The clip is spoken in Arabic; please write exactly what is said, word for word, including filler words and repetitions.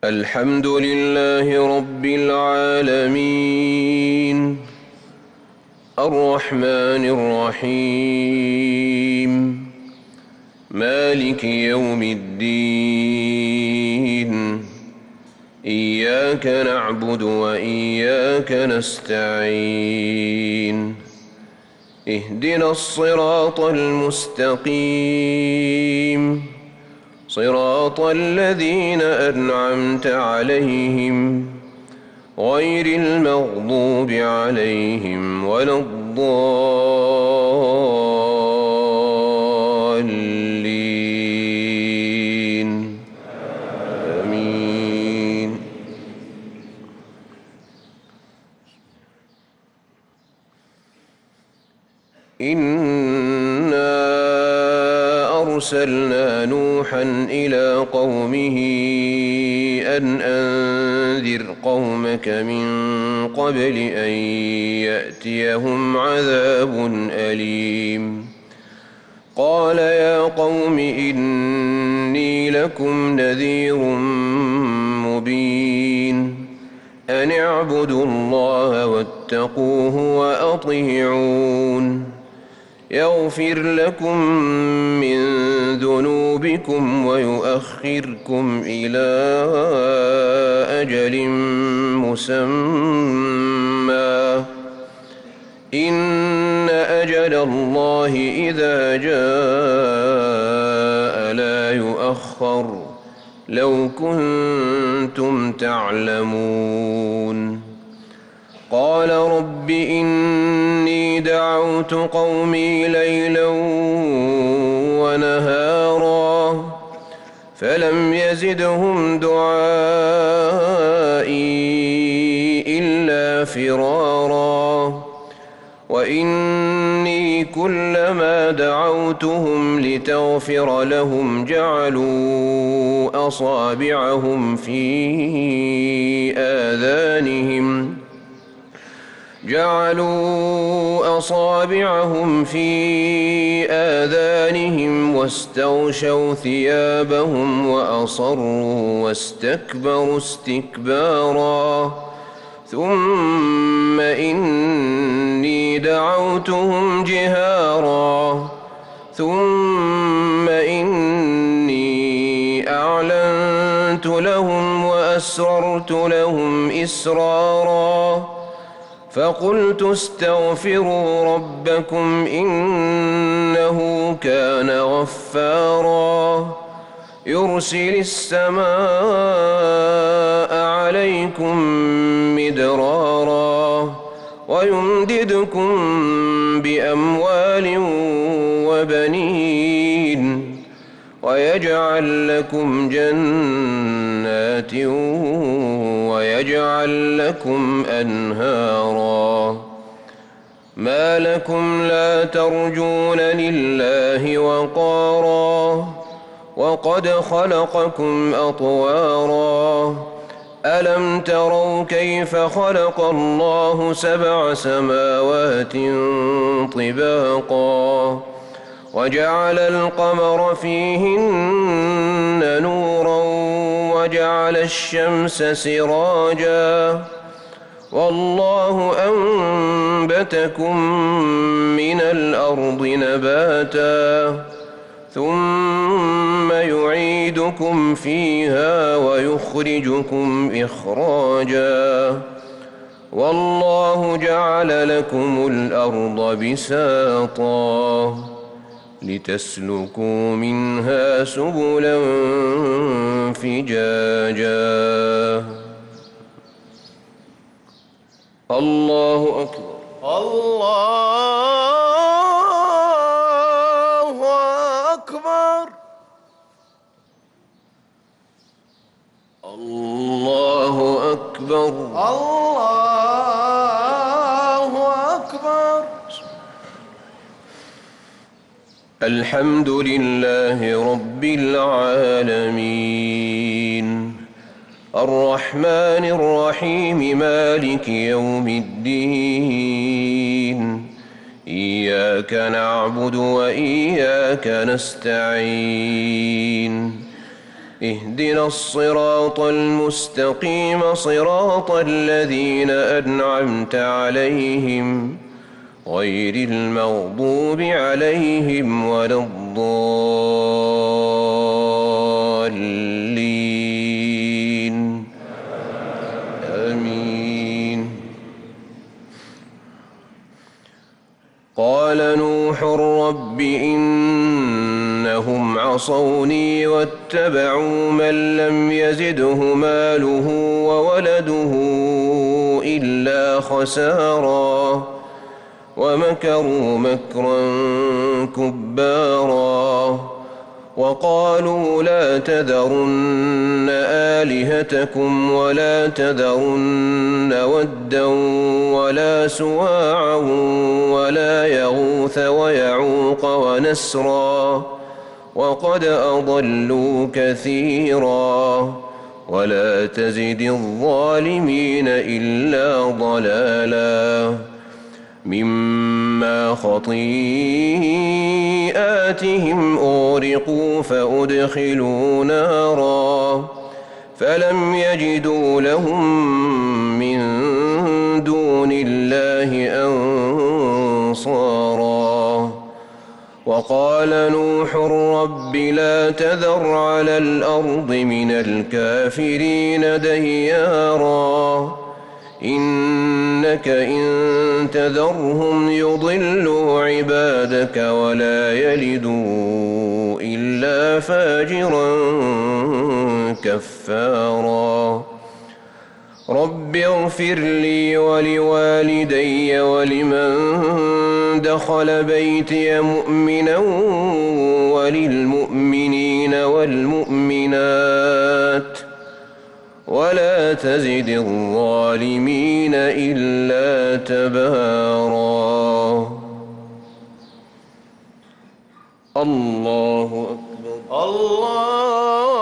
الحمد لله رب العالمين الرحمن الرحيم مالك يوم الدين إياك نعبد وإياك نستعين اهدنا الصراط المستقيم صراط الذين أنعمت عليهم غير المغضوب عليهم ولا الضالين آمين. إنا أرسلنا نوحا إلى قومه أن أنذر قومك من قبل أن يأتيهم عذاب أليم. قال يا قوم إني لكم نذير مبين أن اعبدوا الله واتقوه وأطيعون يغفر لكم من ذنوبكم ويؤخركم إلى أجل مسمى إن أجل الله إذا جاء لا يؤخر لو كنتم تعلمون. قال رب إني دعوت قومي ليلا ونهارا فلم يزدهم دعائي إلا فرارا وإني كلما دعوتهم لتغفر لهم جعلوا أصابعهم في آذانهم جعلوا أصابعهم في آذانهم واستغشوا ثيابهم وأصروا واستكبروا استكبارا ثم إني دعوتهم جهارا ثم إني أعلنت لهم وأسررت لهم إسرارا فقلت استغفروا ربكم إنه كان غفارا يرسل السماء عليكم مدرارا ويمددكم بأموال وبنين ويجعل لكم جنات ويجعل لكم أنهارا ما لكم لا ترجون لله وقارا وقد خلقكم أطوارا ألم تروا كيف خلق الله سبع سماوات طباقا وجعل القمر فيهن نورا وجعل الشمس سراجا والله أنبتكم من الأرض نباتا ثم يعيدكم فيها ويخرجكم إخراجا والله جعل لكم الأرض بساطا لتسلكوا منها سبلا فجاجا. الله أكبر. الله أكبر. الله أكبر. الله أكبر. الحمد لله رب العالمين الرحمن الرحيم مالك يوم الدين إياك نعبد وإياك نستعين اهدنا الصراط المستقيم صراط الذين أنعمت عليهم غير المغضوب عليهم ولا الضالين آمين. قال نوح رب إنهم عصوني واتبعوا من لم يزده ماله وولده إلا خسارا ومكروا مكرا كبارا وقالوا لا تذرن آلهتكم ولا تذرن ودا ولا سواعا ولا يغوث ويعوق ونسرا وقد أضلوا كثيرا ولا تزد الظالمين إلا ضلالا مما خطيئاتهم أغرقوا فأدخلوا نارا فلم يجدوا لهم من دون الله أنصارا وقال نوح رب لا تذر على الأرض من الكافرين ديارا إنك إن تذرهم يضلوا عبادك ولا يلدوا إلا فاجرا كفارا رب اغفر لي ولوالدي ولمن دخل بيتي مؤمنا وللمؤمنين والمؤمنات ولا تزد الظالمين إلا تبارا. الله أكبر. الله